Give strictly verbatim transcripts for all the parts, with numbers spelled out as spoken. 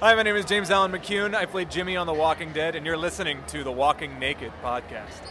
Hi, my name is James Allen McCune. I played Jimmy on The Walking Dead, and you're listening to the Walking Naked podcast.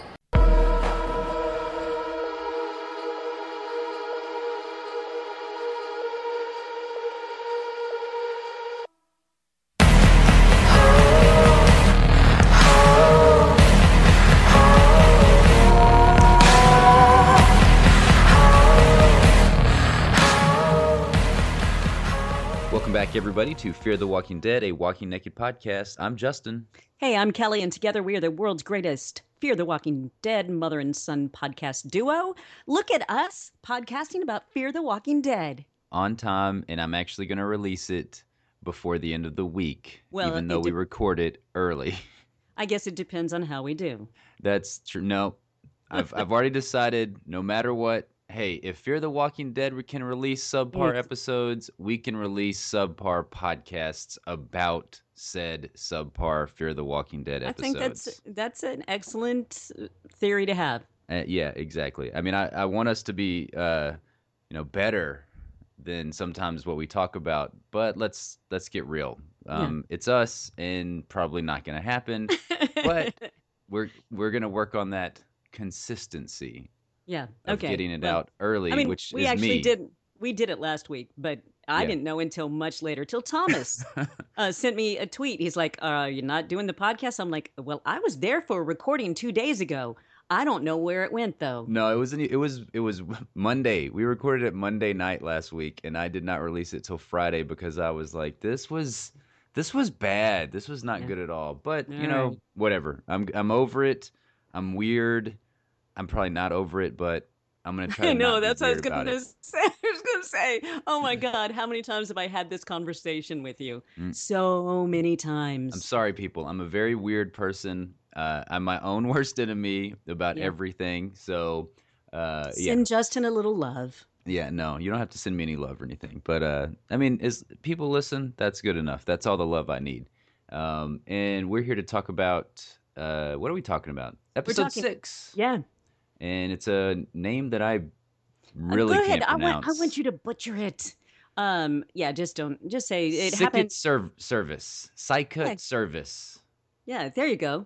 Welcome back, everybody, to Fear the Walking Dead, a Walking Naked podcast. I'm Justin. Hey, I'm Kelly, and together we are the world's greatest Fear the Walking Dead mother and son podcast duo. Look at us podcasting about Fear the Walking Dead. On time, and I'm actually going to release it before the end of the week, Well, even it though we de- record it early. I guess it depends on how we do. That's true. No, I've, I've already decided, no matter what, hey, if Fear the Walking Dead we can release subpar Yes. episodes, we can release subpar podcasts about said subpar Fear the Walking Dead I episodes. think that's that's an excellent theory to have. Uh, yeah, exactly. I mean, I, I want us to be, uh, you know, better than sometimes what we talk about. But let's let's get real. Um, It's us, and probably not going to happen. But we're we're going to work on that consistency yeah, of okay. getting it Well, out early, I mean, which we is actually me. did we did it last week, but I Yeah. didn't know until much later, till Thomas uh, sent me a tweet. He's like, uh, "You're not doing the podcast?" I'm like, "Well, I was there for a recording two days ago. I don't know where it went though." No, it was it was it was Monday. We recorded it Monday night last week, and I did not release it till Friday because I was like, this was this was bad. This was not Yeah. good at all. But you All know, right. whatever. I'm I'm over it. I'm weird. I'm probably not over it, but I'm gonna try to I know, not be that's what I was weird about gonna it. say. I was gonna say, oh my God, how many times have I had this conversation with you? Mm. So many times. I'm sorry, people. I'm a very weird person. Uh, I'm my own worst enemy about Yeah. everything. So, uh, yeah. Send Justin a little love. Yeah, no, you don't have to send me any love or anything. But uh, I mean, as people listen, that's good enough. That's all the love I need. Um, and we're here to talk about uh, what are we talking about? Episode talking- six, Yeah. and it's a name that I Uh, really Go ahead. can't I want pronounce. I want you to butcher it. Um, yeah, just don't just say it Sicket happened. serv- service, Psycut Yeah. service. Yeah, there you go.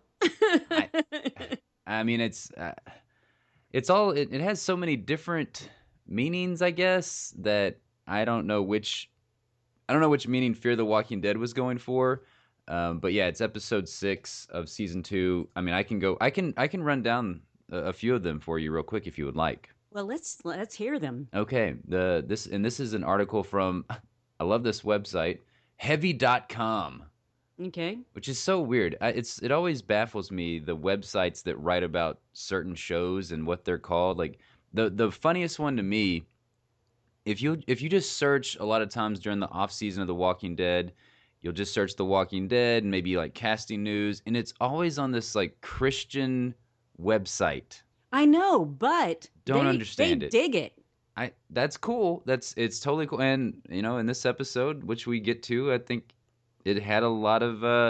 I mean, it's uh, it's all it, it has so many different meanings, I guess, that I don't know which I don't know which meaning Fear the Walking Dead was going for. Um, but yeah, it's episode six of season two. I mean, I can go I can I can run down a, a few of them for you real quick if you would like. Well, let's let's hear them. Okay. The this and this is an article from I love this website, heavy dot com. Okay. Which is so weird. I, it's it always baffles me the websites that write about certain shows and what they're called. Like the the funniest one to me, if you if you just search a lot of times during the off season of The Walking Dead, you'll just search The Walking Dead and maybe like casting news, and it's always on this like Christian website. I know, but Don't they, understand they it. dig it. I that's cool. That's it's totally cool. And you know, in this episode, which we get to, I think it had a lot of uh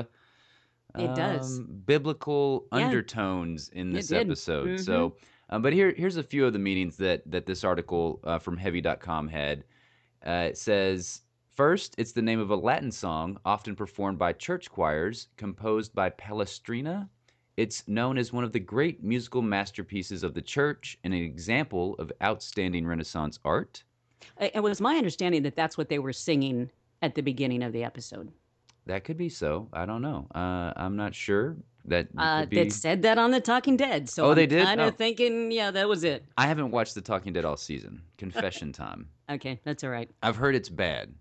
It does. um, biblical Yeah. undertones in It this did. episode. Mhm. So, um, but here here's a few of the meanings that that this article uh, from heavy dot com had. Uh, it says, first, it's the name of a Latin song often performed by church choirs, composed by Palestrina. It's known as one of the great musical masterpieces of the church and an example of outstanding Renaissance art. It it was my understanding that that's what they were singing at the beginning of the episode. That could be so. I don't know. Uh, I'm not sure. That Uh, could be. that said that on The Talking Dead. So Oh, I'm they did? kind of Oh. thinking, yeah, that was it. I haven't watched The Talking Dead all season. Confession time. Okay, that's all right. I've heard it's bad,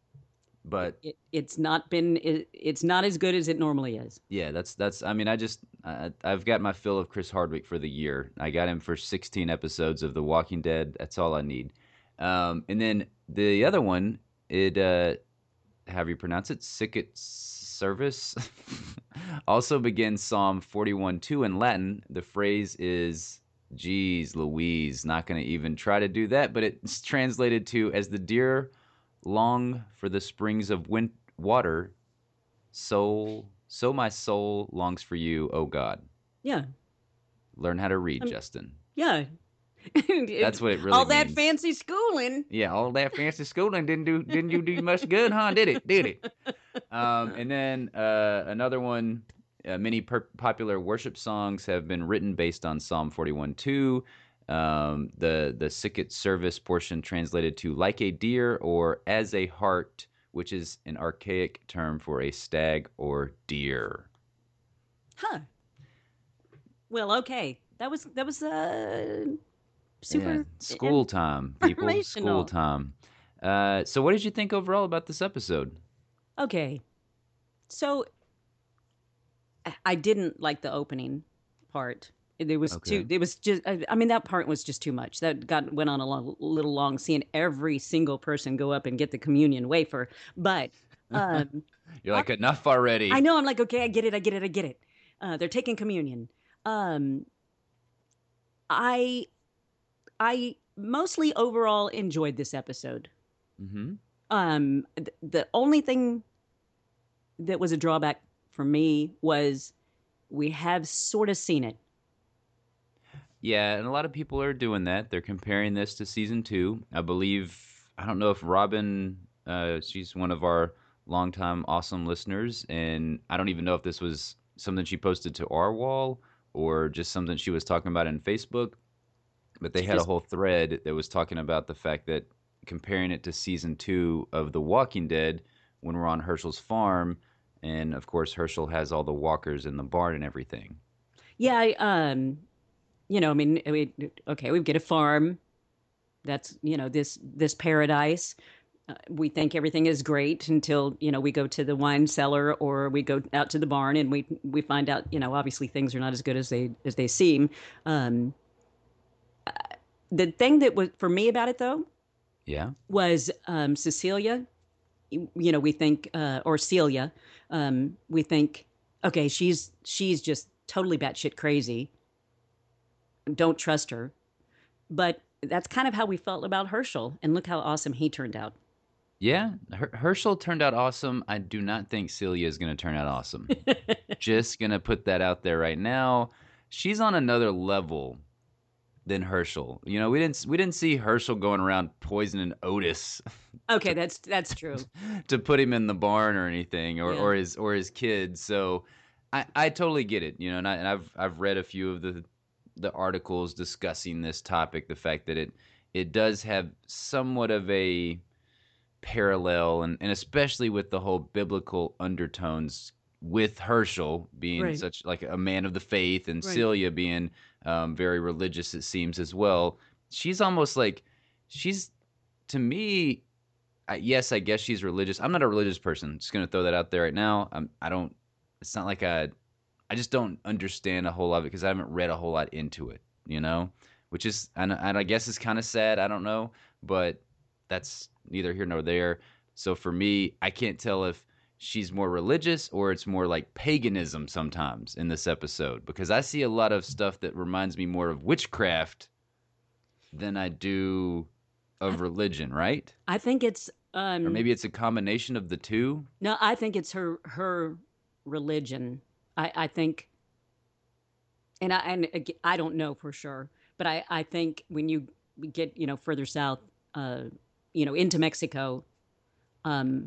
but It, it's not been. It, it's not as good as it normally is. yeah, that's that's. I mean, I just I, I've got my fill of Chris Hardwick for the year. I got him for sixteen episodes of The Walking Dead. That's all I need. Um, and then the other one, it uh, however you pronounce it, Sicket Service, also begins Psalm forty-one two in Latin. The phrase is, geez Louise, not going to even try to do that, but it's translated to, as the deer long for the springs of win- water, soul, so my soul longs for you, O God. Yeah, Learn how to read, Um, Justin. yeah. That's what it really All that means. fancy schooling. Yeah, all that fancy schooling didn't do didn't you do much good, huh? Did it? Did it? Um, and then uh, another one. Uh, many per- popular worship songs have been written based on Psalm forty-one two. Um, the the Sikkot service portion translated to "like a deer" or "as a hart," which is an archaic term for a stag or deer. Huh. Well, okay. That was that was uh super Yeah, school time, people. School informational. time. Uh, so, what did you think overall about this episode? Okay. So I- I didn't like the opening part. It was Okay. too. It was just. I, I mean, that part was just too much. That got went on a long, little long. Seeing every single person go up and get the communion wafer, but um, You're like, enough already. I know. I'm like, okay, I get it. I get it. I get it. Uh, they're taking communion. Um, I, I mostly overall enjoyed this episode. Mm-hmm. Um, th- the only thing that was a drawback for me was we have sort of seen it. Yeah, and a lot of people are doing that. They're comparing this to season two. I believe, I don't know if Robin, uh, she's one of our longtime awesome listeners, and I don't even know if this was something she posted to our wall or just something she was talking about in Facebook. But they She had a just whole thread that was talking about the fact that comparing it to season two of The Walking Dead when we're on Herschel's farm, and of course Herschel has all the walkers in the barn and everything. yeah, I, um, you know, I mean, we, okay, we get a farm. That's, you know, this this paradise. Uh, we think everything is great until, you know, we go to the wine cellar or we go out to the barn and we we find out, you know, obviously things are not as good as they as they seem. Um, the thing that was for me about it though Yeah. was um, Cecilia. You, you know, we think uh, or Celia. Um, we think, okay, she's she's just totally batshit crazy. Don't trust her. But that's kind of how we felt about Herschel, and look how awesome he turned out. Yeah, Her- Herschel turned out awesome. I do not think Celia is going to turn out awesome. Just going to put that out there right now. She's on another level than Herschel. You know, we didn't we didn't see Herschel going around poisoning Otis Okay, that's that's true. to put him in the barn or anything, or, Yeah. or his or his kids. So I, I totally get it. You know, and, I, and I've I've read a few of the the articles discussing this topic, the fact that it it does have somewhat of a parallel, and, and especially with the whole biblical undertones with Herschel being Right. such like a man of the faith, and Right. Celia being um, very religious, it seems as well. She's almost like she's to me. I, yes, I guess she's religious. I'm not a religious person. Just gonna throw that out there right now. I'm, I don't. It's not like I. I just don't understand a whole lot of it because I haven't read a whole lot into it. You know, which is and, and I guess it's kind of sad. I don't know, but that's neither here nor there. So for me, I can't tell if she's more religious or it's more like paganism sometimes in this episode because I see a lot of stuff that reminds me more of witchcraft than I do of religion, right? I think it's Or um maybe it's a combination of the two. no, I think it's her her religion. I I think, and I and ag- I don't know for sure, but I I think when you get, you know, further south, uh, you know, into Mexico, um,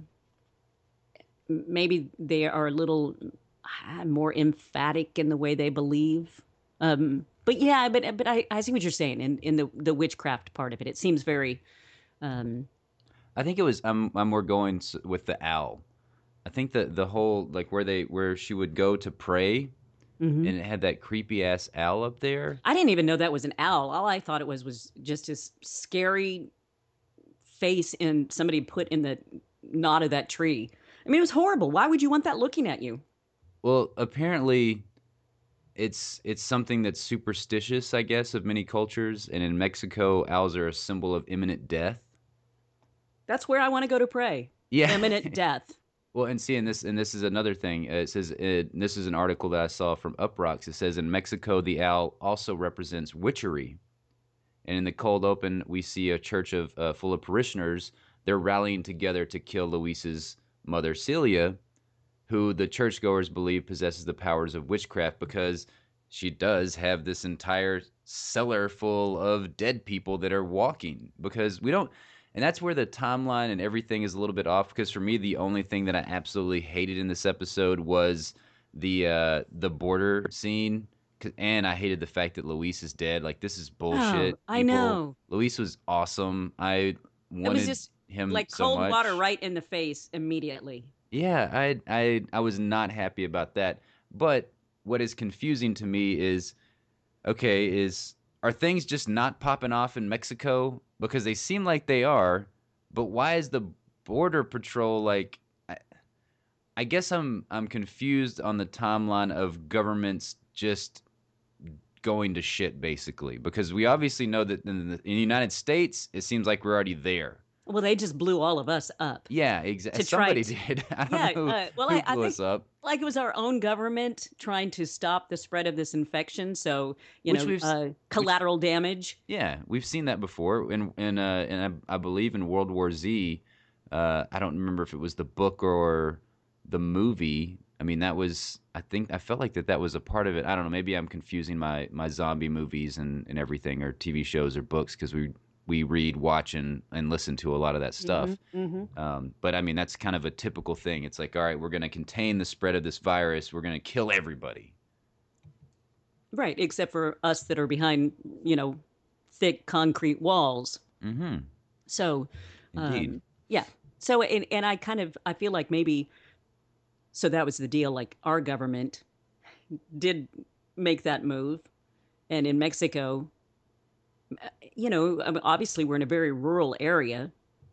m- maybe they are a little uh, more emphatic in the way they believe. Um, but yeah, but but I, I see what you're saying in in the the witchcraft part of it. It seems very um I think it was I'm I'm more going s- with the owl. I think that the whole like where they where she would go to pray mhm. and it had that creepy ass owl up there. I didn't even know that was an owl. All I thought it was was just this scary face in somebody put in the knot of that tree. I mean, it was horrible. Why would you want that looking at you? Well, apparently it's it's something that's superstitious, I guess, of many cultures. And in Mexico, owls are a symbol of imminent death. That's where I want to go to pray. Yeah. Imminent death. Well, and see, and this and this is another thing. Uh, it says it, this is an article that I saw from Uprocks. It says in Mexico, the owl also represents witchery, and in the cold open, we see a church of uh, full of parishioners. They're rallying together to kill Luis's mother, Celia, who the churchgoers believe possesses the powers of witchcraft because she does have this entire cellar full of dead people that are walking because we don't. And that's where the timeline and everything is a little bit off. Because for me, the only thing that I absolutely hated in this episode was the uh, the border scene, 'cause- and I hated the fact that Luis is dead. Like this is Oh, bullshit, I people. know. Luis was awesome. I It was wanted just him like so cold water much. right in the face immediately. Yeah, I I I was not happy about that. But what is confusing to me is okay, is are things just not popping off in Mexico? Because they seem like they are, but why is the border patrol like I, I guess I'm I'm confused on the timeline of governments just going to shit basically because we obviously know that in the, in the United States it seems like we're already there. Well, they just blew all of us up Yeah, exactly. to try Somebody to. did. I Yeah. don't know Uh, well, who I, I blew think us up, like it was our own government trying to stop the spread of this infection. So you which know, we've uh, which collateral damage. yeah, we've seen that before. In in uh, and I, I believe in World War Z. Uh, I don't remember if it was the book or the movie. I mean, that was. I think I felt like that that was a part of it. I don't know. Maybe I'm confusing my my zombie movies and, and everything, or T V shows or books, because we we read, watch, and and listen to a lot of that Hmm. stuff. Hmm. Um, but I mean, that's kind of a typical thing. It's like, all right, we're going to contain the spread of this virus. We're going to kill everybody. Right, except for us that are behind, you know, thick concrete walls. Mm-hmm. So, Indeed. um, yeah. So, and, and I kind of I feel like maybe so that was the deal. Like our government did make that move, and in Mexico, you know, I mean, obviously we're in a very rural area,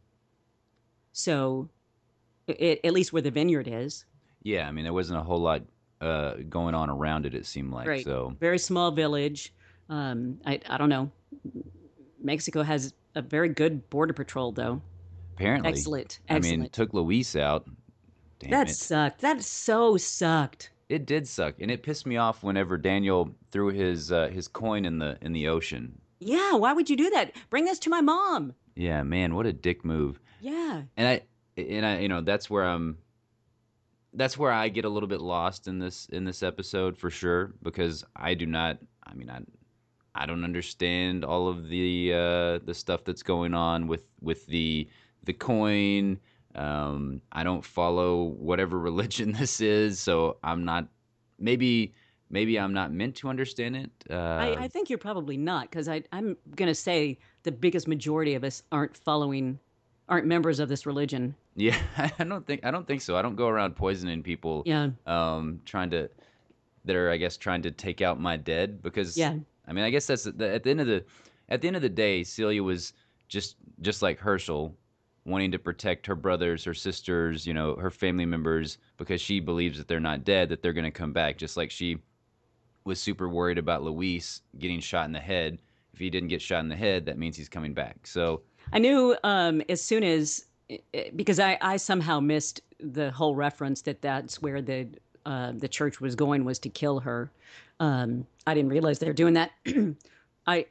so it, at least where the vineyard is, Yeah, I mean, there wasn't a whole lot uh, going on around it. It seemed like right? so. Very small village. Um, I I don't know. Mexico has a very good border patrol, though. Apparently, Excellent, I mean, excellent. took Luis out. Damn That it. sucked. That so sucked. It did suck, and it pissed me off whenever Daniel threw his uh, his coin in the in the ocean. Yeah, why would you do that? Bring this to my mom. Yeah, man, what a dick move. Yeah. And I and I, you know, that's where I'm. That's where I get a little bit lost in this in this episode for sure because I do not. I mean, I I don't understand all of the uh, the stuff that's going on with with the the coin. Um, I don't follow whatever religion this is, so I'm not. Maybe maybe I'm not meant to understand it. I, Uh, I think you're probably not, because I'm going to say the biggest majority of us aren't following, aren't members of this religion. yeah, I don't think I don't think so. I don't go around poisoning people. Yeah. Um, trying to that are I guess trying to take out my dead because Yeah. I mean I guess that's the, at the end of the at the end of the day Celia was just just like Herschel wanting to protect her brothers, her sisters, you know, her family members because she believes that they're not dead, that they're going to come back, just like she was super worried about Luis getting shot in the head. If he didn't get shot in the head, that means he's coming back. So, I knew um, as soon as, because I, I somehow missed the whole reference that that's where the uh, the church was going was to kill her. Um, I didn't realize they were doing that. I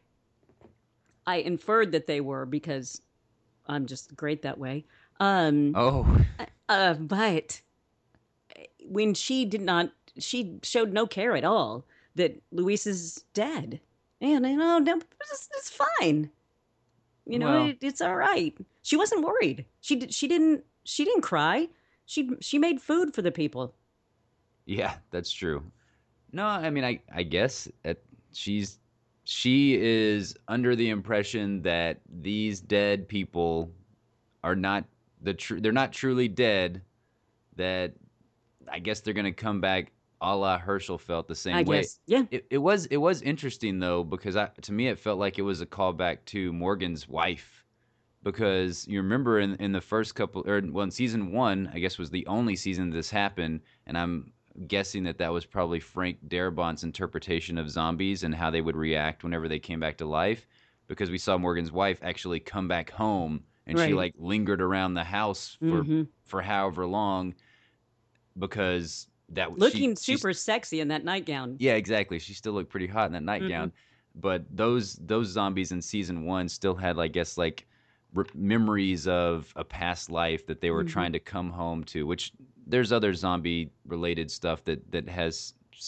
I inferred that they were because I'm just great that way. Um, oh, uh, but when she did not, she showed no care at all that Luis is dead. And you know, no, it's, it's fine. You know, well, it, it's all right. She wasn't worried. She did. She didn't. She didn't cry. She she made food for the people. yeah, that's true. No, I mean, I I guess it, she's she is under the impression that these dead people are not the true. They're not truly dead. That I guess they're gonna come back, a la Herschel felt the I same way. guess. Yeah. It, it was it was interesting though because I, to me it felt like it was a callback to Morgan's wife because you remember in in the first couple or well in season one I guess was the only season this happened and I'm guessing that that was probably Frank Darabont's interpretation of zombies and how they would react whenever they came back to life because we saw Morgan's wife actually come back home and she Right. like lingered around the house for Hmm. for however long because that Looking she she's super sexy in that nightgown. yeah, exactly. She still looked pretty hot in that Hmm. nightgown. But those those zombies in season one still had, I guess, like re- memories of a past life that they were Hmm. trying to come home to. Which there's other zombie related stuff that that has s-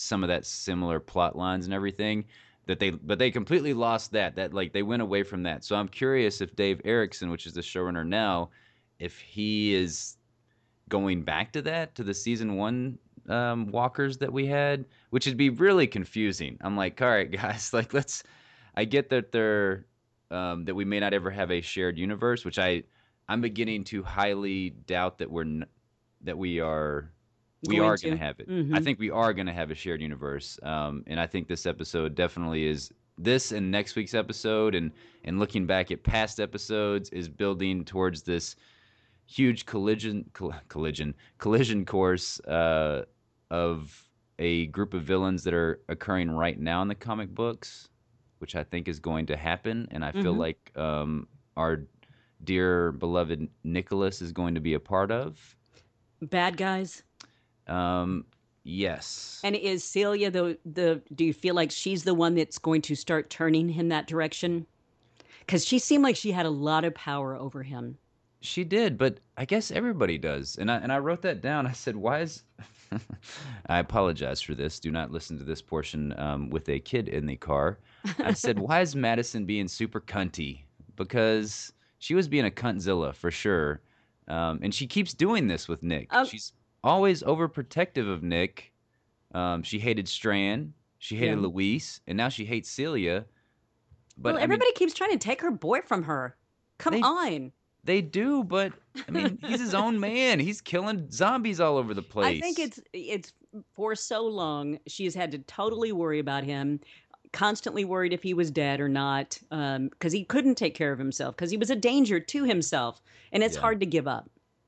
some of that similar plot lines and everything. That they, but they completely lost that. That like they went away from that. So I'm curious if Dave Erickson, which is the showrunner now, if he is going back to that, to the season one um, walkers that we had, which would be really confusing. I'm like, all right, guys, like let's. I get that they're um, that we may not ever have a shared universe, which I I'm beginning to highly doubt that we're n- that we are we Going are to. going to have it. Mhm. I think we are going to have a shared universe, um, and I think this episode definitely is. This and next week's episode, and and looking back at past episodes, is building towards this huge collision coll- collision collision course uh, of a group of villains that are occurring right now in the comic books, which I think is going to happen, and I feel Mhm. like um, our dear beloved Nicholas is going to be a part of. Bad guys. Um, yes, And is Celia the the? Do you feel like she's the one that's going to start turning him that direction? Because she seemed like she had a lot of power over him. she did, but I guess everybody does. And I and I wrote that down. I said, "Why is?" I apologize for this. Do not listen to this portion um, with a kid in the car. I said, "Why is Madison being super cunty?" Because she was being a cuntzilla for sure, um, and she keeps doing this with Nick. Um, She's always overprotective of Nick. Um, she hated Strand. She hated Yeah. Luis, and now she hates Celia. But well, I mean, everybody keeps trying to take her boy from her. Come they on. They do, but I mean, he's his own man. He's killing zombies all over the place. I think it's it's for so long she's had to totally worry about him, constantly worried if he was dead or not, because he couldn't take care of himself, because he was a danger to himself, and it's Yeah. hard to give up.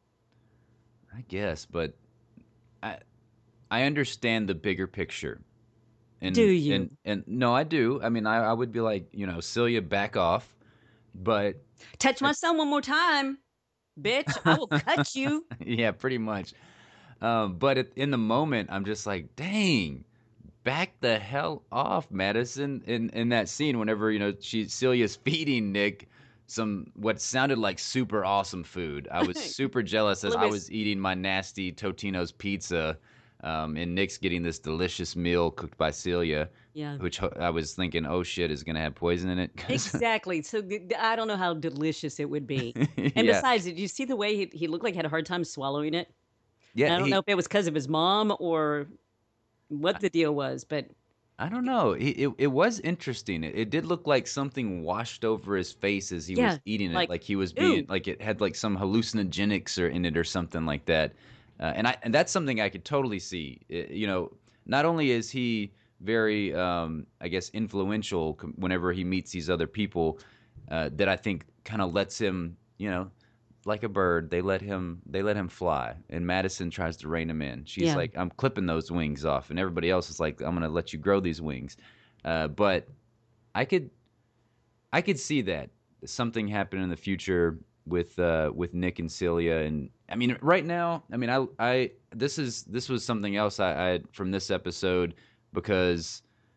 I guess, but I I understand the bigger picture. And, Do you? And and no, I do. I mean, I, I would be like, you know, Celia, back off. But Touch my son one more time, bitch! I will cut you. yeah, pretty much. Um, but it, in the moment, I'm just like, dang, back the hell off, Madison. In in that scene, whenever you know she Celia's feeding Nick some what sounded like super awesome food. I was super jealous as Well, it I was- was eating my nasty Totino's pizza, um, and Nick's getting this delicious meal cooked by Celia, Yeah. which ho- I was thinking, oh shit, is gonna have poison in it. 'Cause- Exactly. So th- th- I don't know how delicious it would be. And yeah, besides, did you see the way he, he looked like he had a hard time swallowing it? yeah. And I don't he- know if it was because of his mom or what the deal was, but I don't know. It, it it was interesting. It, it did look like something washed over his face as he Yeah, was eating it, like, like he was being ooh. like it had like some hallucinogenics or in it or something like that. Uh, and I and that's something I could totally see. It- you know, not only is he very, um, I guess, influential com- whenever he meets these other people, uh, that I think kind of lets him, you know, like a bird, they let him they let him fly, and Madison tries to rein him in. She's Yeah. like, I'm clipping those wings off, and everybody else is like, I'm gonna let you grow these wings. Uh, but I could I could see that something happen in the future with uh, with Nick and Celia, and I mean right now, I mean I I this is this was something else I, I had from this episode, because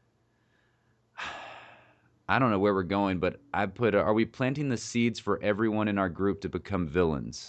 I don't know where we're going, but I put, are we planting the seeds for everyone in our group to become villains?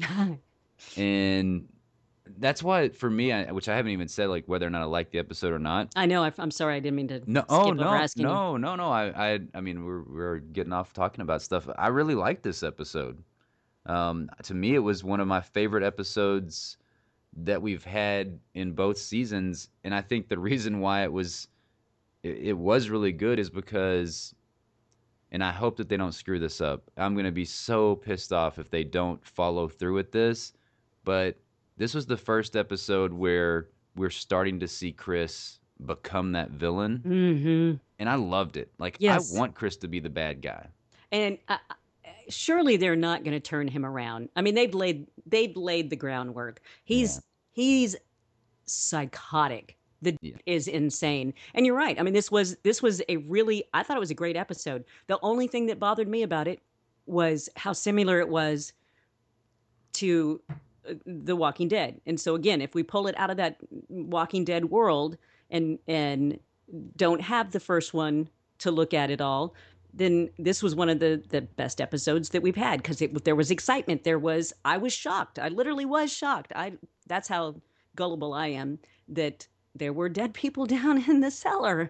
And that's why, for me, I, which I haven't even said, like whether or not I like the episode or not. I know. I, I'm sorry. I didn't mean to No, skip oh over no, asking you. no, no, no. I, I, I mean, we're we're getting off talking about stuff. I really liked this episode. Um, to me, it was one of my favorite episodes that we've had in both seasons, and I think the reason why it was it, it was really good is because, and I hope that they don't screw this up. I'm going to be so pissed off if they don't follow through with this, but this was the first episode where we're starting to see Chris become that villain, Mm-hmm. and I loved it. Like, Yes. I want Chris to be the bad guy. And uh, surely they're not going to turn him around. I mean, they've laid they've laid the groundwork. He's he's psychotic. The Yeah. is insane. And you're right. I mean, this was this was a really I thought it was a great episode. The only thing that bothered me about it was how similar it was to uh, The Walking Dead. And so again, if we pull it out of that Walking Dead world and and don't have the first one to look at it all, then this was one of the the best episodes that we've had, because there was excitement. There was I was shocked. I literally was shocked. I that's how gullible I am, that there were dead people down in the cellar.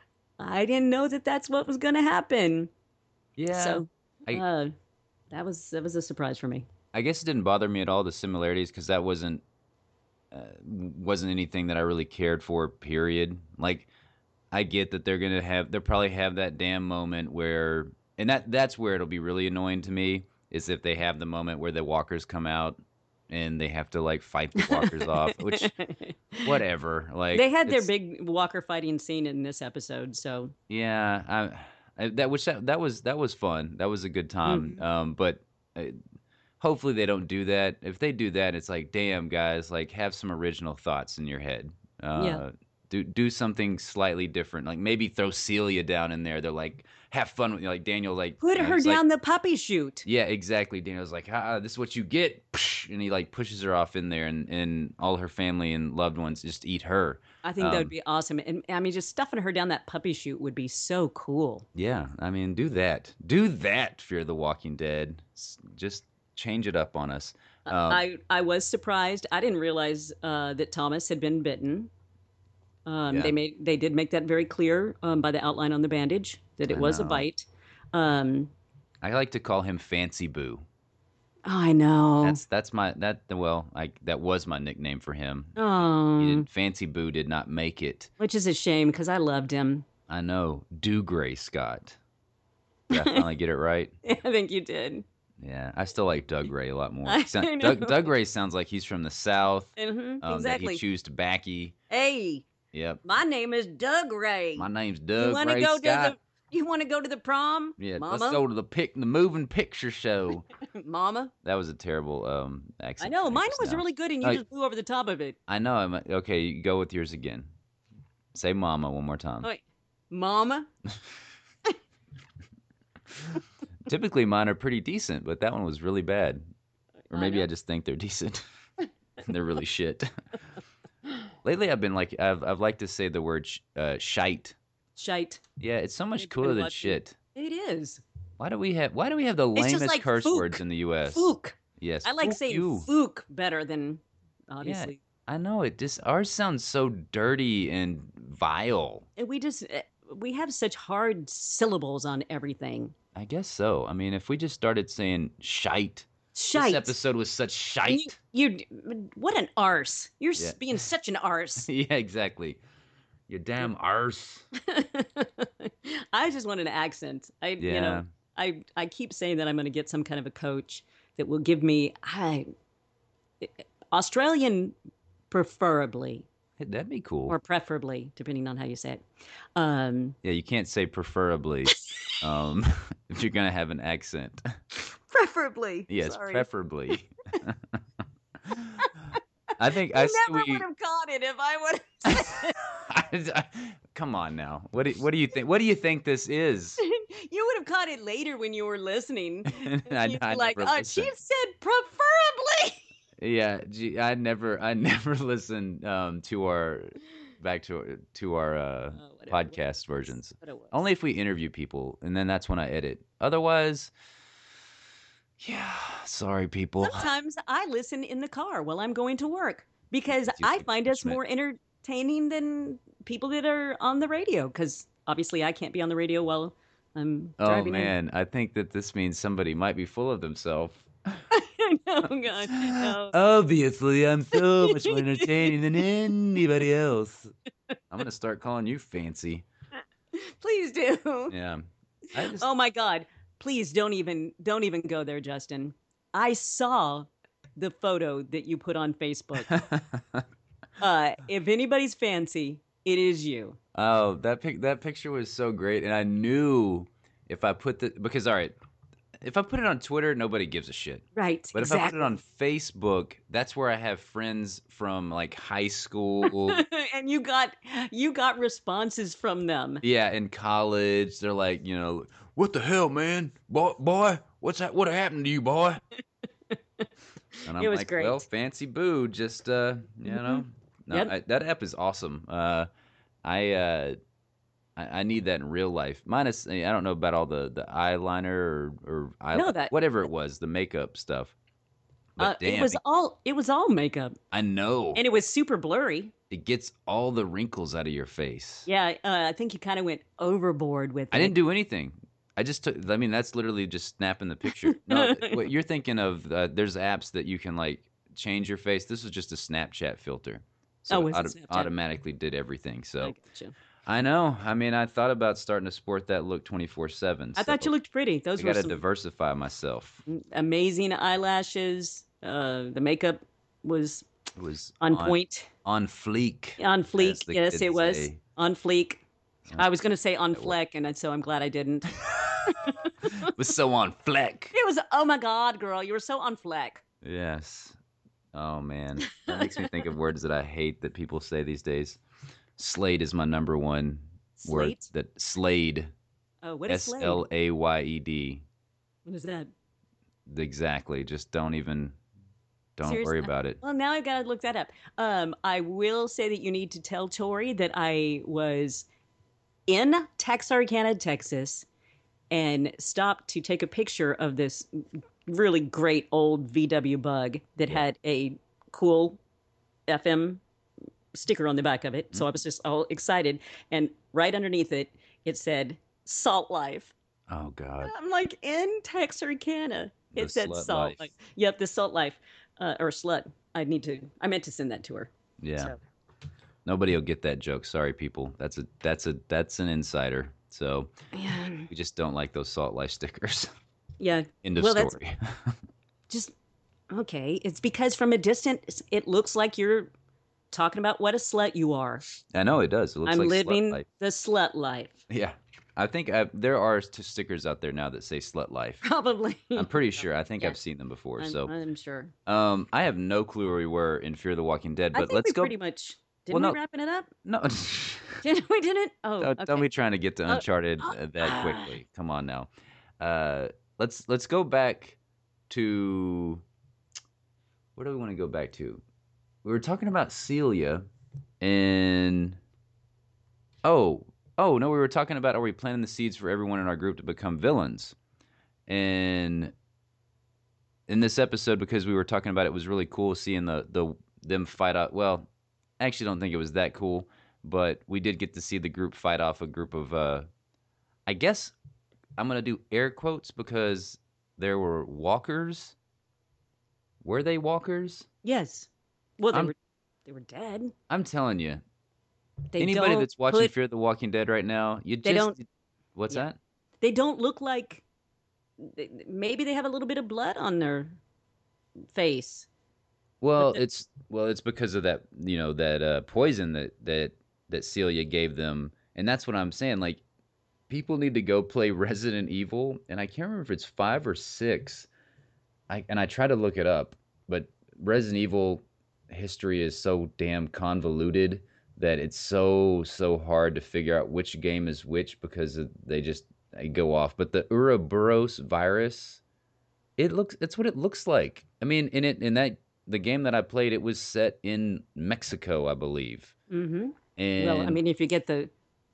I didn't know that that's what was going to happen. Yeah. So I uh, that was that was a surprise for me. I guess it didn't bother me at all, the similarities, because that wasn't uh, wasn't anything that I really cared for. Period. Like, I get that they're gonna have they'll probably have that damn moment where, and that that's where it'll be really annoying to me, is if they have the moment where the walkers come out and they have to like fight the walkers off, which whatever. Like, They had their it's big walker fighting scene in this episode, so yeah, I, I that which that, that was that was fun. That was a good time. mhm. Um, but uh, hopefully they don't do that. If they do that, it's like, damn guys, like have some original thoughts in your head. Yeah. Uh, do do something slightly different. Like maybe throw Celia down in there. They're like, have fun with you. Like Daniel, like Put you know, her he's down like, the puppy chute. yeah, exactly. Daniel's like, ah, this is what you get, and he like pushes her off in there, and and all her family and loved ones just eat her. I think that would Um, be awesome. And I mean, just stuffing her down that puppy chute would be so cool. Yeah, I mean, do that. Do that, Fear the Walking Dead. S- Just change it up on us. Um, I I was surprised. I didn't realize uh, that Thomas had been bitten. Um, yeah, they made they did make that very clear um, by the outline on the bandage that I it was a know. bite. Um, I like to call him Fancy Boo. I know. That's that's my that well, I that was my nickname for him. He Oh, didn't. Fancy Boo did not make it. which is a shame because I loved him. I know. Do Gray Scott. Did I finally get it right? I think you did. Yeah, I still like Doug Ray a lot more. I Sa- know. Doug Doug Ray sounds like he's from the South. hmm Um, that he exactly. chews tobacco. Hey, Yep. my name is Doug Ray. My name's You Doug want to Ray go Scott. to the You want to go to the prom, Yeah, Mama? let's go to the pic, the moving picture show. Mama. That was a terrible um I accent. know to make mine just was now. really good, and you Oh, just blew over the top of it. I know. I'm okay. You go with yours again. Say "mama" one more time. Oh, wait. Mama. Typically, mine are pretty decent, but that one was really bad. Or I maybe I know. just think they're decent. They're really shit. Lately, I've been like, I've I've liked to say the word sh- uh, shite. Shite. Yeah, it's so much It's cooler been than lucky. shit. It is. Why do we have Why do we have the It's just lamest like curse fook. words in the U S? Fook. Yes, I like fook saying you. fook better than obviously. I know it. Just ours sounds so dirty and vile. And we just eh, we have such hard syllables on everything. I guess so. I mean, if we just started saying shite, Shite. this episode was such And shite. you, you, what an arse! You're s Yeah. being such an arse. Yeah, exactly. You damn arse. I just want an accent. I, you Yeah. know, I, I keep saying that I'm going to get some kind of a coach that will give me, I, Australian, preferably Hey, that'd be cool. or preferably, depending on how you say it. Um, Yeah, you can't say preferably um, if you're gonna have an accent. preferably. Yes, Sorry. preferably. I think I You see never we. would have caught it if I would have. I- I- Come on now. What do, what do you think? What do you think this is? You would have caught it later when you were listening. I, You'd be I like, never oh, she listened. said preferably. Yeah, gee, I never, I never listened um, to our back to to our uh, Oh, whatever. podcast versions. But it was. Only if we interview people, and then that's when I edit. Otherwise, yeah, sorry people. Sometimes I listen in the car while I'm going to work because You I take find us punishment. more entertaining than people that are on the radio. Because obviously I can't be on the radio while I'm Oh driving. in. man, I think that this means somebody might be full of themselves. Oh God, no. Obviously, I'm so much more entertaining than anybody else. I'm gonna start calling you fancy. Please do. Yeah, I just, Oh my God, please don't even don't even go there, Justin. I saw the photo that you put on Facebook. Uh, if anybody's fancy, it is you. oh, that pic that picture was so great, and I knew if I put the because all right, if I put it on Twitter, nobody gives a shit. Right. But if I put exactly. it on Facebook, that's where I have friends from like high school. and you got you got responses from them. Yeah, in college, they're like, you know, what the hell, man, boy, boy, what's that? What happened to you, boy? And I'm It was like, great. well, fancy boo, just uh, you know, no, Yep. I, that app is awesome. Uh, I uh, I, I need that in real life. Minus, I don't know about all the the eyeliner or or eye, No, that- whatever it was, the makeup stuff. But Uh, it damn, was it, all it was all makeup, I know and it was super blurry. it gets all the wrinkles out of your face. Yeah, uh, I think you kind of went overboard with I it. didn't do anything. I just took. I mean, that's literally just snapping the picture. No, what you're thinking of? Uh, there's apps that you can like change your face. This was just a Snapchat filter, Oh, so it was it auto- Snapchat? automatically did everything. I So gotcha. I know. I mean, I thought about starting to sport that look twenty-four seven. I So thought you looked pretty. I Those were got to some diversify myself. amazing eyelashes. Uh, the makeup was It was on on point, on fleek, on as fleek. the Yes, kids it was say. on fleek. I was going to say on That worked. fleck, and I- so I'm glad I didn't. It was so on fleck. It was, oh my God, girl, you were so on fleck. Yes. Oh man, that makes me think of words that I hate that people say these days. Slade is my number one word. Slate? That Slade, Oh, what is S Slade? L A Y E D. What is that? Exactly. Just don't even, don't Seriously? worry about it. Well, now I've got to look that up. Um, I will say that you need to tell Tori that I was in Texarkana, Texas, and stopped to take a picture of this really great old V W Bug that Yeah. had a cool F M sticker on the back of it. Mm-hmm. So I was just all excited. And right underneath it, it said Salt Life. Oh God. I'm like, in Texarkana. The It said Slut Salt Life. Life. Yep, the Salt Life. Uh, or Slut. I need to, I meant to send that to her. Yeah. So, Nobody will get that joke. Sorry, people. That's a that's a that's an insider. So yeah. we just don't like those Salt Life stickers. Yeah. End of Well, that's story. just, okay. It's because from a distance, it looks like you're talking about what a slut you are. I know it does. It looks I'm like Slut living Life. the slut life. Yeah. I think I, there are t- stickers out there now that say "Slut Life." Probably. I'm pretty sure. I think Yeah. I've seen them before. I'm, So, I'm sure. um, I have no clue where we were in Fear the Walking Dead, I but think let's we go. pretty much, Well, didn't no, we wrapping it up? no, Didn't we didn't? Oh, don't, okay. don't be trying to get to Oh, Uncharted oh, uh, that ah. quickly. Come on now. Uh, let's let's go back to where do we want to go back to? We were talking about Celia, and oh, oh no, we were talking about are we planting the seeds for everyone in our group to become villains? And in this episode, because we were talking about it, was really cool seeing the the them fight out. Well, I actually don't think it was that cool, but we did get to see the group fight off a group of. Uh, I guess I'm gonna do air quotes because there were walkers. Were they walkers? Yes. Well, they I'm- were they were dead. I'm telling you, They anybody don't that's watching put, Fear the Walking Dead right now, you They just don't- what's yeah. that? they don't look like. Maybe they have a little bit of blood on their face. Well, the- it's well, it's because of that, you know, that uh, poison that that that Celia gave them, and that's what I'm saying. Like, people need to go play Resident Evil, and I can't remember if it's five or six. I and I try to look it up, but Resident Evil history is so damn convoluted that it's so so hard to figure out which game is which because of- they just they go off. But the Ouroboros virus, it looks it's what it looks like. I mean, in it in that the game that I played, it was set in Mexico, I believe. Mm-hmm. And Well, I mean, if you get the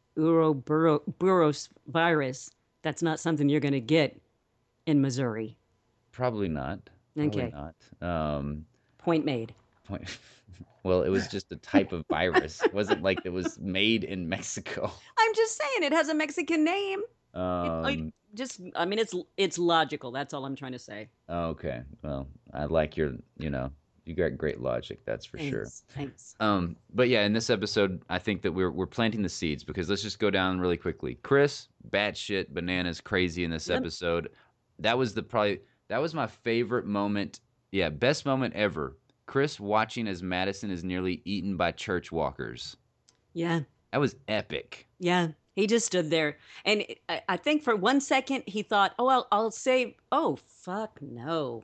Ouroboros virus, that's not something you're going to get in Missouri. probably not. Probably Okay. not. Um, Point made. point. Well, it was just a type of virus. It wasn't like it was made in Mexico. I'm just saying it has a Mexican name. It, like, Um, just, I mean, it's it's logical. That's all I'm trying to say. okay. Well, I like your, you know, you got great logic. That's for sure. Thanks. Thanks. Um, but yeah, in this episode, I think that we're we're planting the seeds because let's just go down really quickly. Chris, batshit bananas, crazy in this Yep. episode. That was the probably that was my favorite moment. Yeah, best moment ever. Chris watching as Madison is nearly eaten by church walkers. Yeah. That was epic. Yeah. He just stood there, and I, I think for one second he thought, "Oh, I'll, I'll say, oh fuck no."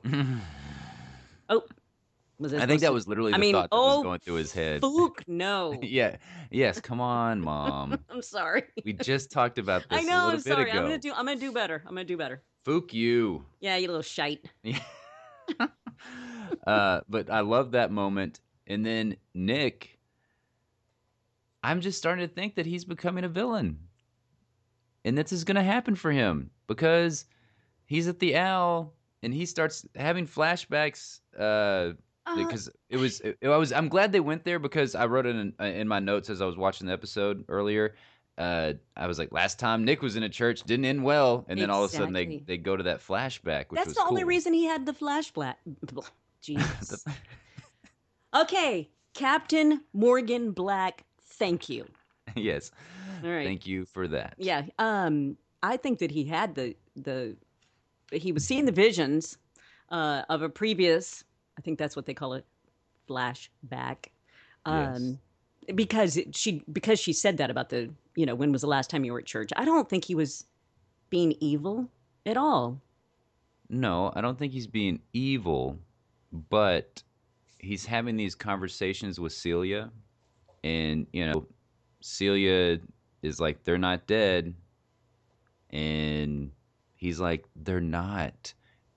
Oh, was I think that was literally the I mean, thought that oh, was going through his head. Fuck no. Yeah. Yes. Come on, mom. I'm sorry. We just talked about this I a know. little I'm bit sorry. ago. I'm gonna do. I'm gonna do better. I'm gonna do better. Fook you. Yeah, you little shite. Yeah. uh, but I love that moment. And then Nick, I'm just starting to think that he's becoming a villain. And this is going to happen for him because he's at the Owl and he starts having flashbacks. Uh, Uh, because it was, it, I was, I'm glad they went there because I wrote it in, in my notes as I was watching the episode earlier. Uh, I was like, last time Nick was in a church didn't end well, and then all of a sudden they exactly. they go to that flashback, which That's was the cool. only reason he had the flashback. Jesus. The- Okay, Captain Morgan Black. Thank you. yes, All right. thank you for that. Yeah. Um, I think that he had the the he was seeing the visions uh, of a previous. I think that's what they call it, flashback. Um, because it, she because she said that about the you know when was the last time you were at church. I don't think he was being evil at all. No, I don't think he's being evil, but he's having these conversations with Celia, and you know, Celia is like, they're not dead, and he's like, they're not.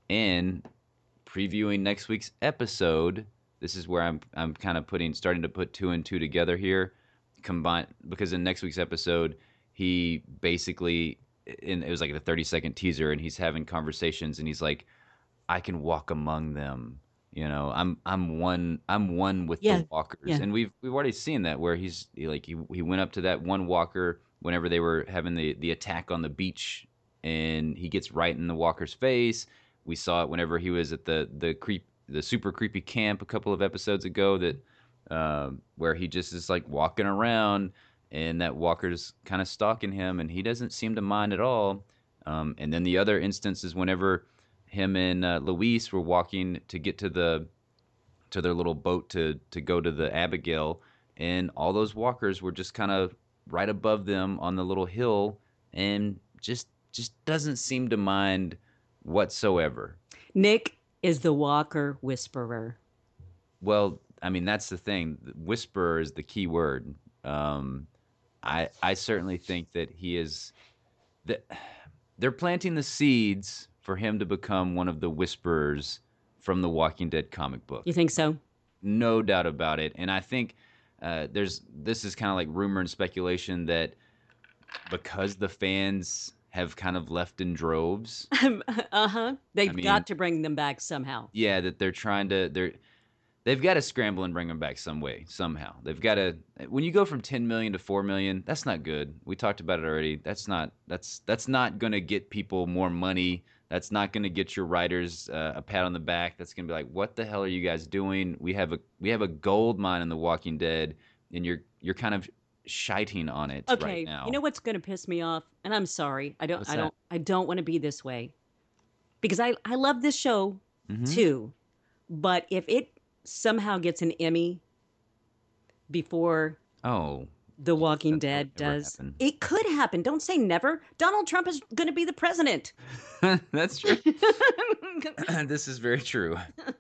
And previewing next week's episode, this is where I'm I'm kind of putting starting to put two and two together here, combine because in next week's episode, he basically in it was like a thirty second teaser, and he's having conversations, and he's like, I can walk among them. You know, I'm I'm one I'm one with Yeah, the walkers, yeah. and we've we've already seen that where he's he, like he he went up to that one walker whenever they were having the the attack on the beach, and he gets right in the walker's face. We saw it whenever he was at the the creep the super creepy camp a couple of episodes ago that um, where he just is like walking around, and that walker's kind of stalking him, and he doesn't seem to mind at all. Um, and then the other instance is whenever him and uh, Luis were walking to get to the to their little boat to to go to the Abigail, and all those walkers were just kind of right above them on the little hill, and just just doesn't seem to mind whatsoever. Nick is the Walker Whisperer. Well, I mean that's the thing. Whisperer is the key word. Um, I I certainly think that he is that they're planting the seeds for him to become one of the whisperers from the Walking Dead comic book. You think so? No doubt about it. And I think uh, there's this is kind of like rumor and speculation that because the fans have kind of left in droves. uh huh. They've I mean, got to bring them back somehow. Yeah, that they're trying to they're they've got to scramble and bring them back some way somehow. They've got to when you go from ten million to four million, that's not good. We talked about it already. That's not that's that's not going to get people more money. That's not going to get your writers uh, a pat on the back. That's going to be like, what the hell are you guys doing? We have a we have a gold mine in The Walking Dead, and you're you're kind of shiting on it Okay, right now. you know what's going to piss me off, and I'm sorry. I don't. What's I that? don't. I don't want to be this way, because I I love this show Mhm. too, but if it somehow gets an Emmy before Oh, The Walking That- that Dead would never does, happen. it could happen. Don't say never. Donald Trump is going to be the president. that's true. This is very true.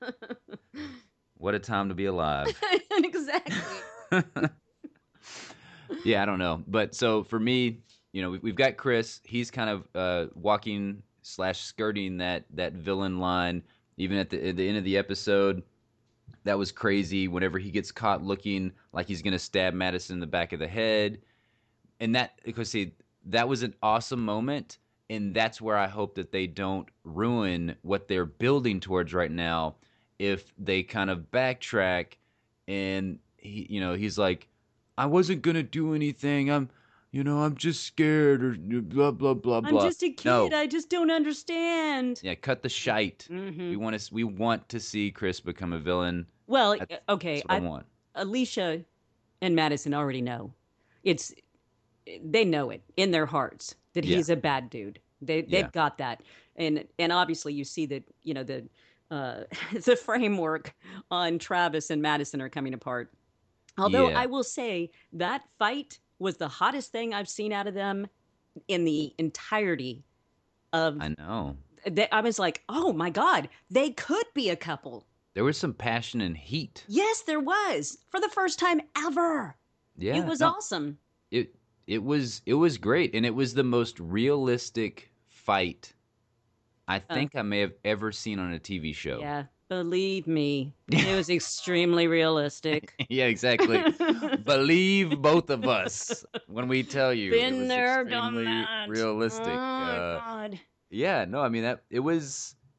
What a time to be alive. Exactly. Yeah, I don't know, but so for me, you know, we- we've got Chris. He's kind of uh, walking slash skirting that that villain line. Even at the at the end of the episode, that was crazy. Whenever he gets caught looking like he's gonna stab Madison in the back of the head, and that because see that was an awesome moment, and that's where I hope that they don't ruin what they're building towards right now. If they kind of backtrack, and he, you know, he's like, I wasn't gonna do anything. I'm, you know, I'm just scared or blah blah blah I'm blah. just a kid. No. I just don't understand. Yeah, cut the shite. Mhm. We want to. We want to see Chris become a villain. Well, That's- okay. That's what I, I, want. Alicia and Madison already know. It's they know it in their hearts that Yeah. he's a bad dude. They they've Yeah. got that, and and obviously you see that you know the uh, the framework on Travis and Madison are coming apart. Although Yeah. I will say that fight was the hottest thing I've seen out of them in the entirety of. I know. They, I was like, oh my god, they could be a couple. There was some passion and heat. Yes, there was for the first time ever. Yeah, It was no, awesome. It it was it was great, and it was the most realistic fight I think I may have ever seen on a T V show. Yeah, believe me, it was extremely realistic. Yeah, exactly. Believe both of us when we tell you it Been was there, done extremely that. realistic. Oh my Uh, god. yeah, no, I mean that it was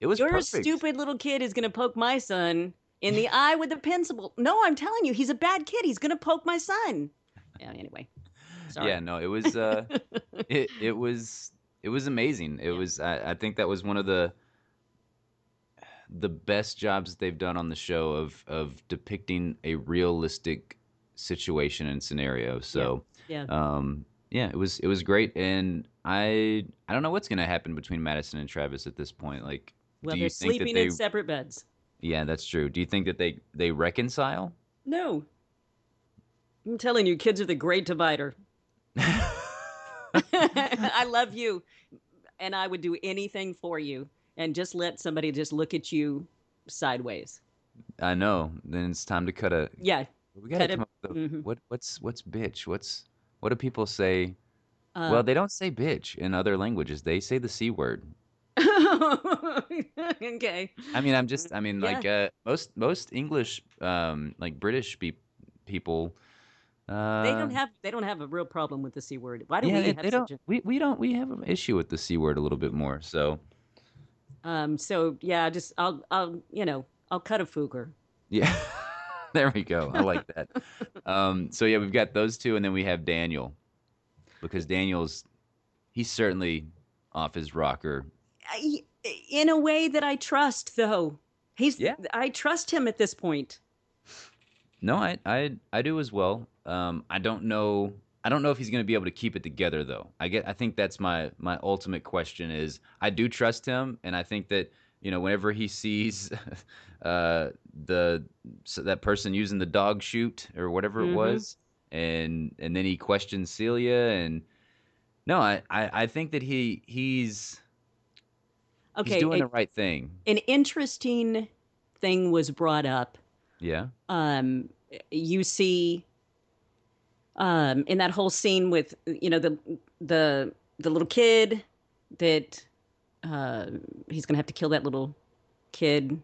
It was Your perfect. stupid little kid is going to poke my son in the eye with a pencil. No, I'm telling you, he's a bad kid. He's going to poke my son. Yeah, anyway. Sorry. Yeah, no, it was uh it it was it was amazing. It Yeah. was I, I think that was one of the the best jobs that they've done on the show of of depicting a realistic situation and scenario. So Yeah. um yeah, it was it was great, and I I don't know what's gonna happen between Madison and Travis at this point. Like, Well, do they're you think that sleeping they in separate beds. yeah, that's true. Do you think that they they reconcile? No. I'm telling you, kids are the great divider. I love you, and I would do anything for you, and just let somebody just look at you sideways. I know. Then it's time to cut a Yeah. we gotta Cut come a. up with a, Mhm. what what's what's bitch? What's what do people say? Uh, Well, they don't say bitch in other languages. They say the C word. okay. I mean, I'm just I mean Yeah. like uh most most English um like British pe people They uh don't have. They don't have a real problem with the c word. Why do yeah, we they, have they don't such a? we we don't we have an issue with the C word a little bit more. So, Um. So yeah, just I'll. I'll. You know. I'll cut a fooger. yeah. There we go. I like that. Um so yeah, we've got those two, and then we have Daniel, because Daniel's he's certainly off his rocker. I, in a way that I trust, though. He's. Yeah. I trust him at this point. No, I I I do as well. Um, I don't know. I don't know if he's going to be able to keep it together, though. I get. I think that's my my ultimate question. Is I do trust him, and I think that you know whenever he sees uh, the so that person using the dog chute or whatever it Mm-hmm. was, and and then he questions Celia, and no, I I, I think that he he's he's Okay. doing A, the right thing. an interesting thing was brought up. Yeah. Um. You see. Um. In that whole scene with you know the the the little kid that uh he's gonna have to kill that little kid.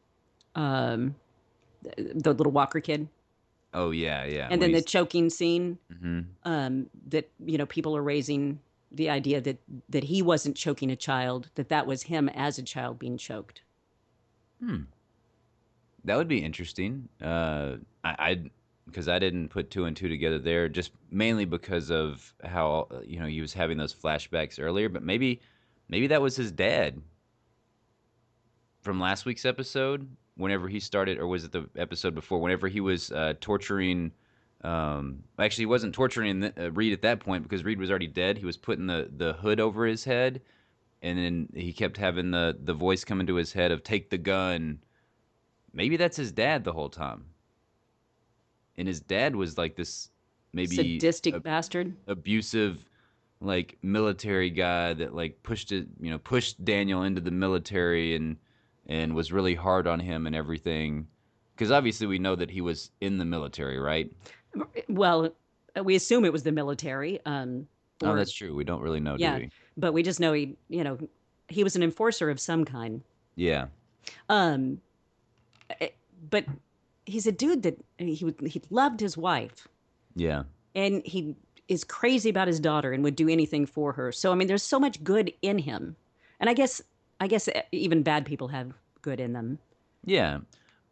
Um. The little Walker kid. Oh yeah, yeah. And When then the he's choking scene, hmm um, that you know people are raising the idea that that he wasn't choking a child, that that was him as a child being choked. hmm. That would be interesting. Uh, I, I because I didn't put two and two together there, just mainly because of how uh, you know he was having those flashbacks earlier. But maybe, maybe that was his dad from last week's episode. Whenever he started, or was it the episode before? Whenever he was uh, torturing, um, actually, he wasn't torturing the, uh, Reed at that point because Reed was already dead. He was putting the the hood over his head, and then he kept having the the voice come into his head of "Take the gun." Maybe that's his dad the whole time. And his dad was like this maybe Sadistic a, bastard. abusive like military guy that like pushed it, you know, pushed Daniel into the military and and was really hard on him and everything. Because obviously we know that he was in the military, right? Well, we assume it was the military, um, Oh, or that's true. We don't really know, do yeah, we? but we just know he, you know, he was an enforcer of some kind. Yeah. Um, eh, but he's a dude that he would he loved his wife, Yeah. and he is crazy about his daughter and would do anything for her. So I mean, there's so much good in him, and I guess I guess even bad people have good in them. Yeah.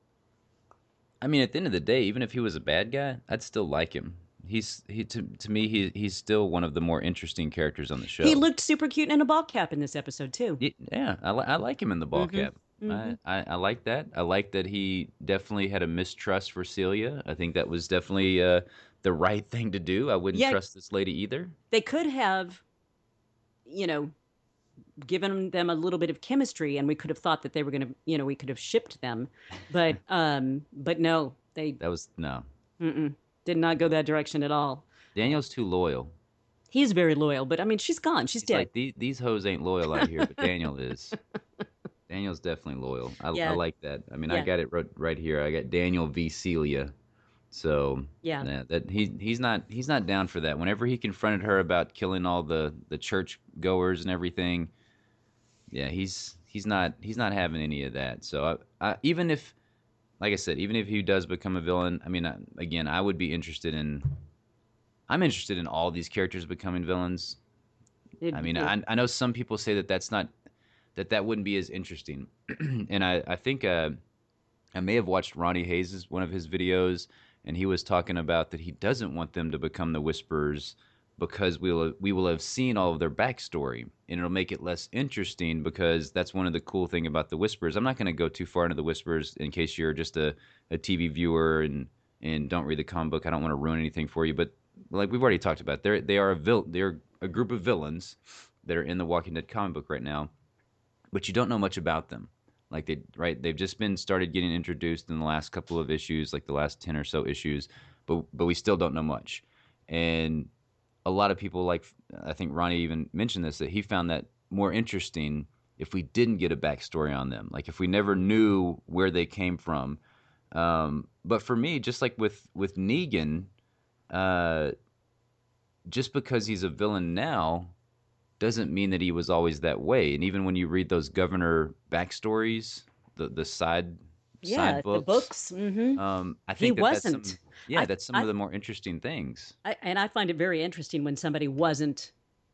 I mean, at the end of the day, even if he was a bad guy, I'd still like him. He's he to to me he he's still one of the more interesting characters on the show. He looked super cute in a ball cap in this episode too. Ye- Yeah, I, li- I like him in the ball Mm-hmm. cap. Mm-hmm. I, I, I like that. I like that he definitely had a mistrust for Celia. I think that was definitely uh, the right thing to do. I wouldn't Yeah, trust this lady either. they could have, you know, given them a little bit of chemistry, and we could have thought that they were going to, you know, we could have shipped them, but um, but no, they That was no. mm-mm, did not go that direction at all. Daniel's too loyal. He's very loyal, but I mean, she's gone. She's He's dead. like these these hoes ain't loyal out here, but Daniel is. Daniel's definitely loyal. I, I Yeah, like that. I mean, I yeah, got it right, right here. I got Daniel v. Celia. So yeah. yeah, that he he's not he's not down for that. Whenever he confronted her about killing all the the church goers and everything, yeah, he's he's not he's not having any of that. So I, I, even if, like I said, even if he does become a villain, I mean, I, again, I would be interested in. I'm interested in all these characters becoming villains. It, I mean, it, I I know some people say that that's not that that wouldn't be as interesting. And I I think uh, I may have watched Ronnie Hayes' one of his videos, and he was talking about that he doesn't want them to become the Whisperers because we'll we will have seen all of their backstory, and it'll make it less interesting because that's one of the cool thing about the Whisperers. I'm not going to go too far into the Whisperers in case you're just a, a T V viewer and and don't read the comic book. I don't want to ruin anything for you, but like we've already talked about, they they are a vil- they're a group of villains that are in the Walking Dead comic book right now, but you don't know much about them. Like they right, they've just been started getting introduced in the last couple of issues, like the last ten or so issues, but but we still don't know much. And a lot of people, like I think Ronnie even mentioned this, that he found that more interesting if we didn't get a backstory on them, like if we never knew where they came from. Um, but for me, just like with with Negan, uh, just because he's a villain now doesn't mean that he was always that way. And even when you read those governor backstories, the the side Yeah, side the books, books. hmm um, I He think that that's wasn't. some yeah, I, that's some I, of the more interesting things. I, and I find it very interesting when somebody wasn't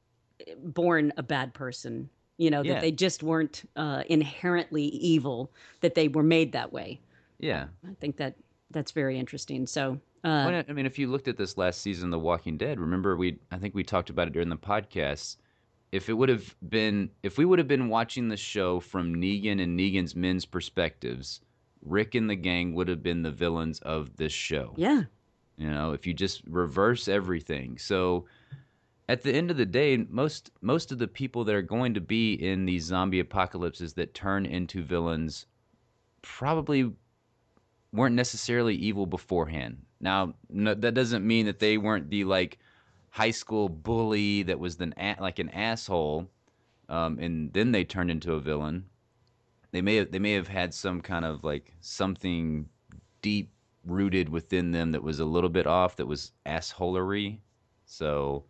born a bad person. You know, that Yeah, they just weren't uh, inherently evil, that they were made that way. yeah. I think that that's very interesting. So, uh, Well, I mean, if you looked at this last season, of The Walking Dead, remember we I think we talked about it during the podcast. If it would have been, if we would have been watching the show from Negan and Negan's men's perspectives, Rick and the gang would have been the villains of this show. yeah, You know, if you just reverse everything. So at the end of the day, most most of the people that are going to be in these zombie apocalypses that turn into villains probably weren't necessarily evil beforehand. Now, no, that doesn't mean that they weren't the like high school bully that was then a- like an asshole, um, and then they turned into a villain. They may have they may have had some kind of like something deep rooted within them that was a little bit off, that was assholery. So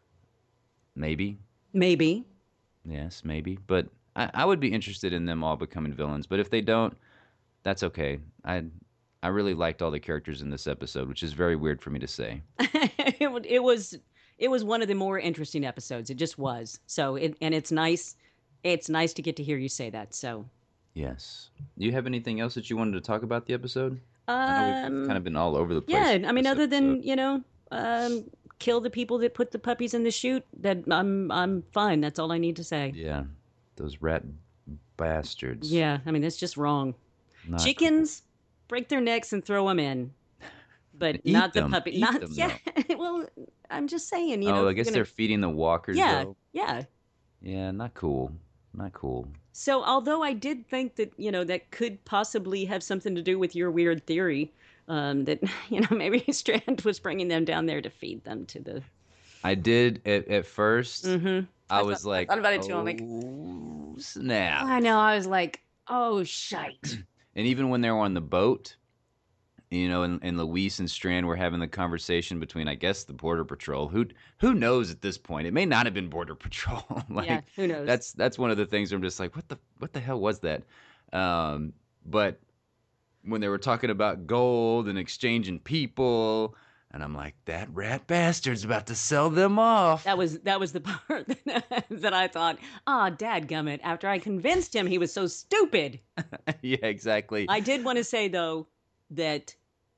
maybe, maybe. yes, maybe. But I, I would be interested in them all becoming villains. But if they don't, that's okay. I I really liked all the characters in this episode, which is very weird for me to say. it, wa- it was it was one of the more interesting episodes. It just was. So, it, and it's nice. It's nice to get to hear you say that. So, Yes. Do you have anything else that you wanted to talk about the episode? I know we've, we've kind um, of been all over the place. yeah. I mean, this other episode. than you know, um, kill the people that put the puppies in the chute. That I'm I'm fine. That's all I need to say. Yeah, those rat bastards. Yeah. I mean, it's just wrong. Not cool. Chickens, break their necks and throw them in, but Eat not the them. puppy. Eat Not them, yeah. Well, I'm just saying. You know, Oh, if I you're guess gonna- they're feeding the walkers, yeah, though. yeah. Yeah, not cool. Not cool. So, although I did think that, you know, that could possibly have something to do with your weird theory, um, that, you know, maybe Strand was bringing them down there to feed them to the. I did at, at 1st Mm-hmm. I, I was thought- I like, thought about it too, I'm like- oh, snap. I know. I was like, oh, shite. And even when they were on the boat, you know, and, and Luis and Strand were having the conversation between, I guess, the Border Patrol. Who who knows at this point? It may not have been Border Patrol. like, Yeah, who knows? That's that's one of the things where I'm just like, what the what the hell was that? Um, but when they were talking about gold and exchanging people, and I'm like, that rat bastard's about to sell them off. That was that was the part that I thought, ah, dadgummit. After I convinced him he was so stupid. Yeah, exactly. I did want to say, though, that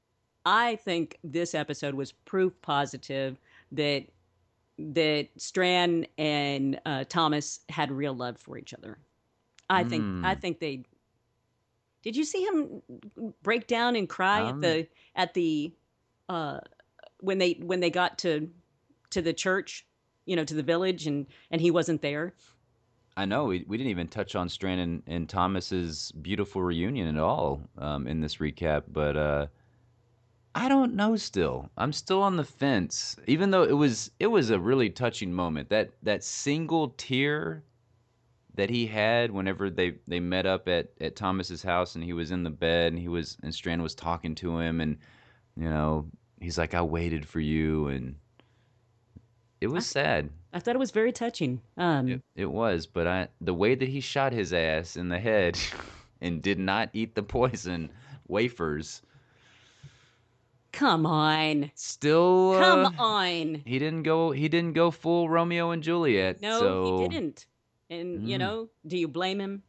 I think this episode was proof positive that that Strand and uh, Thomas had real love for each other. I think Mm. I think they. Did you see him break down and cry Um. at the at the uh, when they when they got to to the church, you know, to the village, and and he wasn't there? I know we, we didn't even touch on Strand and, and Thomas's beautiful reunion at all um, in this recap, but uh, I don't know. Still, I'm still on the fence. Even though it was it was a really touching moment. That that single tear that he had whenever they, they met up at, at Thomas's house and he was in the bed and he was and Strand was talking to him and you know he's like, I waited for you, and it was sad. I thought it was very touching. Um, It, it was, but I the way that he shot his ass in the head and did not eat the poison wafers. Come on, Still, uh, come on. he didn't go. He didn't go full Romeo and Juliet. No, so he didn't. And, you Mm. know, do you blame him?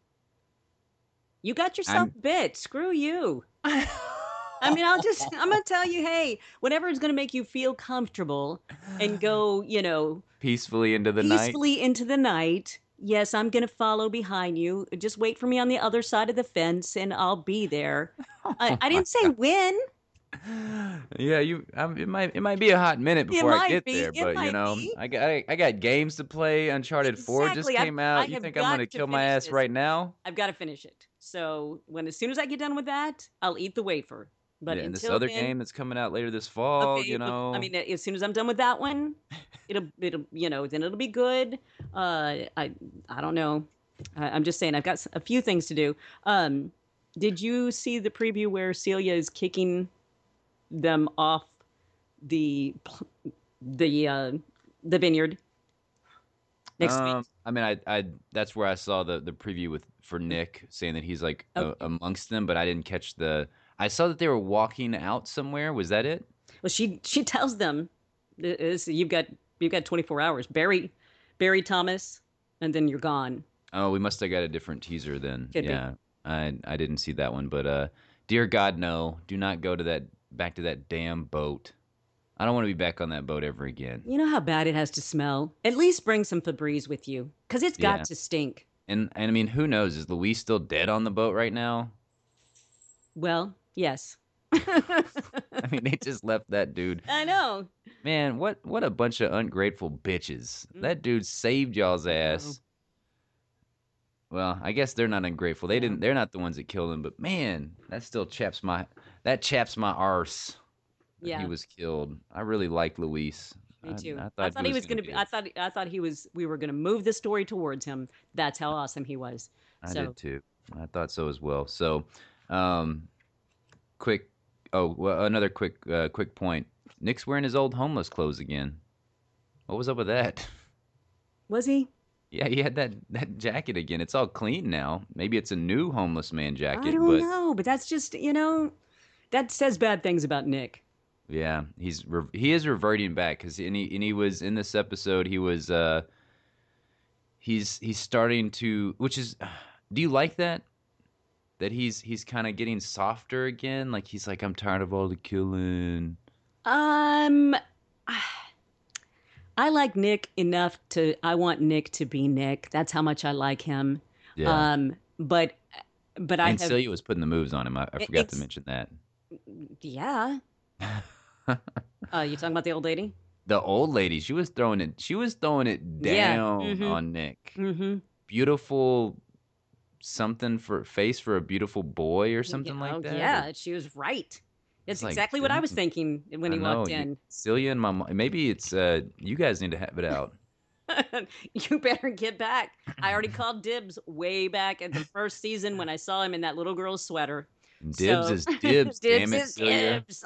You got yourself I'm bit. Screw you. I mean, I'll just, I'm going to tell you, hey, whatever is going to make you feel comfortable and go, you know, peacefully into the night. peacefully into the night. Yes, I'm going to follow behind you. Just wait for me on the other side of the fence and I'll be there. I, Oh I my didn't say when. Yeah, you. Um, it might. It might be a hot minute It before I might get be. there, It but you might know, be. I got. I, I got games to play. Uncharted Four just Exactly. I've, came I out. You have think I'm got gonna to kill my finish ass this. right now? I've got to finish it. So when as soon as I get done with that, I'll eat the wafer. But Yeah, and this until other then, game that's coming out later this fall. okay. You But I know. mean, as soon as I'm done with that one, it'll it'll you know then it'll be good. Uh, I I don't know. I, I'm just saying I've got s- a few things to do. Um, did you see the preview where Celia is kicking them off the pl- the uh, the vineyard next week? Um, I mean, I, I, that's where I saw the the preview with for Nick saying that he's like uh, Okay. amongst them, but I didn't catch the. I saw that they were walking out somewhere. Was that it? Well, she she tells them, this, "You've got you've got twenty-four hours. Bury bury Thomas, and then you're gone." Oh, we must have got a different teaser then. Could be. Yeah, I I didn't see that one, but uh, dear God, no! Do not go to that back to that damn boat. I don't want to be back on that boat ever again. You know how bad it has to smell. At least bring some Febreze with you, because it's got Yeah, to stink. and and I mean, who knows? Is Luis still dead on the boat right now? Well, yes. I mean, they just left that dude. I know. Man, what what a bunch of ungrateful bitches. Mm, That dude saved y'all's I know. ass. Well, I guess they're not ungrateful. They No. didn't. They're not the ones that killed him. But man, that still chaps my that chaps my arse that he Yeah, was killed. I really like Luis. me I, too. I I thought he thought he was was gonna gonna be be. a. I thought. I thought he was. We were gonna move the story towards him. That's how awesome he was. I So did too. I thought so as well. So, um, quick. Oh, well, another quick uh, quick point. Nick's wearing his old homeless clothes again. What was up with that? was he? Yeah, he had that that jacket again. It's all clean now. Maybe it's a new homeless man I jacket, don't but know, but that's just you know that says bad things about Nick. yeah, he's re- he is reverting back because and he and he was in this episode. He was uh he's he's starting to, which is, do you like that? That he's he's kind of getting softer again. Like he's like, I'm tired of all the killing. Um, I like Nick enough to. I want Nick to be Nick. That's how much I like him. Yeah. Um, but but I And have. Celia was putting the moves on him. I, I it- forgot to It's mention that. yeah. Uh, you talking about the old lady? The old lady, she was throwing it. She was throwing it Yeah. down Mm-hmm. on Nick. Mm-hmm. Beautiful something for face for a beautiful boy or Yeah, something like oh that. Or yeah, she was right. it's That's like, exactly what I was dang, thinking when I he know walked you, in. Celia and my mom. Maybe it's uh, you guys need to have it out. You better get back. I already called dibs way back at the first season when I saw him in that little girl's sweater. Dibs So is dibs. dibs Damn it, is Celia. dibs.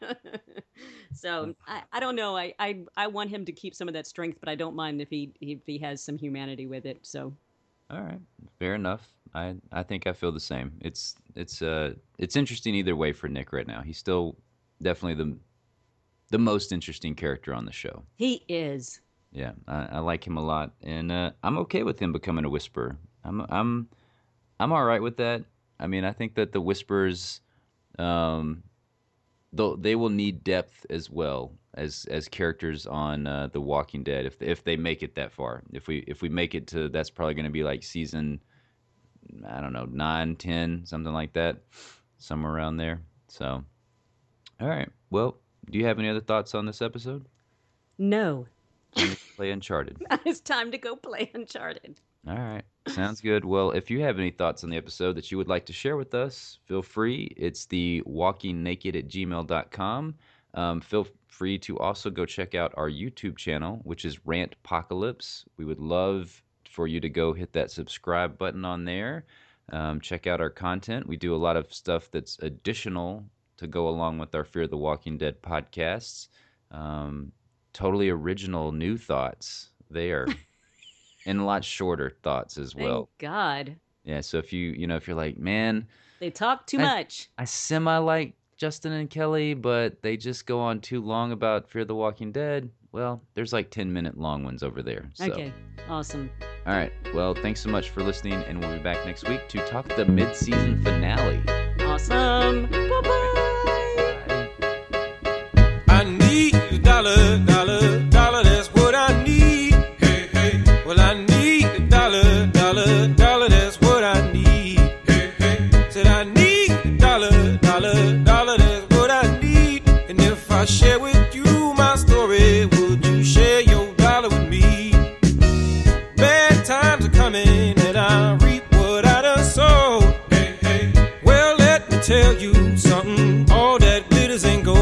So I, I don't know. I, I I want him to keep some of that strength, but I don't mind if he if he has some humanity with it. So All right, fair enough. I I think I feel the same. It's it's uh it's interesting either way for Nick right now. He's still definitely the the most interesting character on the show. he is. Yeah, I, I like him a lot, and uh, I'm okay with him becoming a whisperer. I'm I'm I'm all right with that. I mean, I think that the whispers, um, though they will need depth as well as as characters on uh, The Walking Dead if if they make it that far. If we if we make it to, that's probably going to be like season, I don't know, nine, ten, something like that, somewhere around there. So, all right. Well, do you have any other thoughts on this episode? No, Time to play Uncharted. it's time to go play Uncharted. All right. Sounds good. Well, if you have any thoughts on the episode that you would like to share with us, feel free. It's the walking naked at gmail dot com. Um, feel free to also go check out our YouTube channel, which is Rant Apocalypse. We would love for you to go hit that subscribe button on there. Um, check out our content. We do a lot of stuff that's additional to go along with our Fear the Walking Dead podcasts. Um, totally original new thoughts there. And a lot shorter thoughts as Thank well. God. Yeah, so if you, you know, if you're like, man, They talk too I, much. I semi like Justin and Kelly, but they just go on too long about Fear the Walking Dead, well, there's like ten minute long ones over there. So. Okay, awesome. All right. Well, thanks so much for listening, and we'll be back next week to talk the mid-season finale. Awesome. Bye-bye. I need a dollar, dollar, dollar, that's what I need. Hey, hey. Well, I need a dollar, dollar, dollar, that's what I need. Hey, hey. Said I need a dollar, dollar, dollar, that's what I need. And if I share with you my story, would you share your dollar with me? Bad times are coming and I reap what I done sowed. Hey, hey. Well, let me tell you something, all that glitters ain't gold.